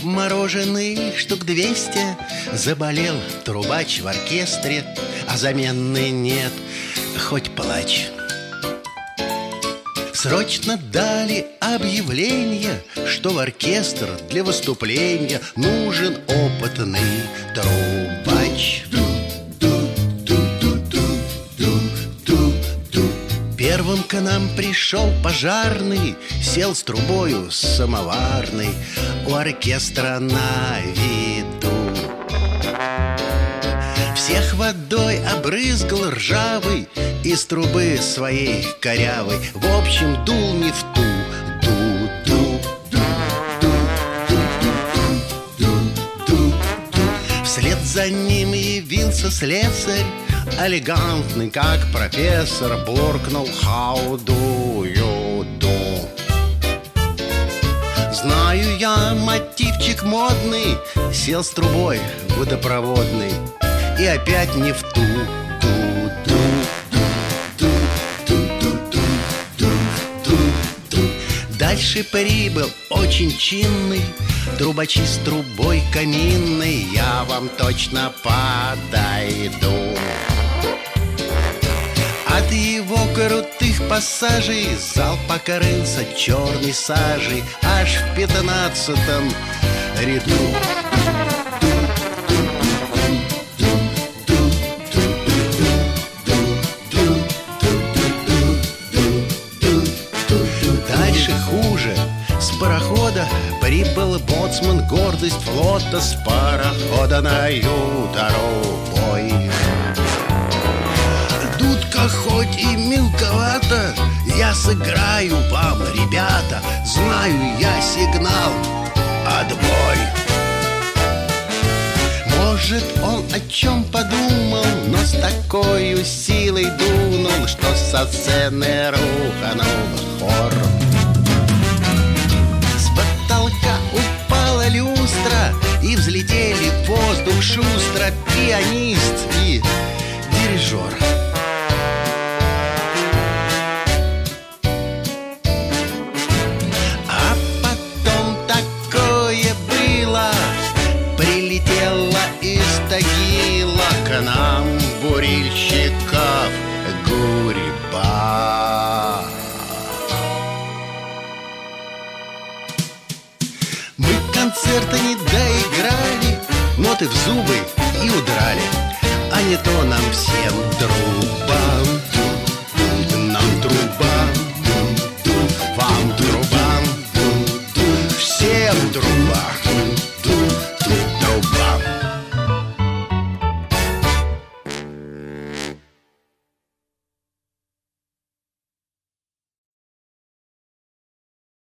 мороженый штук 200. Заболел трубач в оркестре, а замены нет, хоть плачь. Срочно дали объявление, что в оркестр для выступления нужен опытный трубач. Первым к нам пришел пожарный, сел с трубою самоварной у оркестра на виду. Всех водой обрызгал ржавый из трубы своей корявой. В общем, дул не в ту. Вслед за ним явился слесарь, элегантный, как профессор, буркнул «How do you do?» Знаю я мотивчик модный, сел с трубой водопроводный и опять не в ту. Дальше прибыл очень чинный трубачи с трубой каминной. Я вам точно подойду. От его крутых пассажей зал покрылся черной сажей аж в 15-м ряду. Дальше хуже. С парохода прибыл боцман, гордость флота. С парохода на ютору-бой. Дудка хоть и мелковата, я сыграю вам, ребята. Знаю я сигнал «Отбой». Может, он о чем подумал, но с такой силой дунул, что со сцены рухнул хор. С потолка упала люстра, и взлетели в воздух шустро пианист и дирижер. А потом такое было. Прилетела из Тагила к нам бурильщиков гурьба. Мы концерта не доиграли, ноты в зубы и удрали. А не то нам всем труба, нам труба, вам труба, всем труба.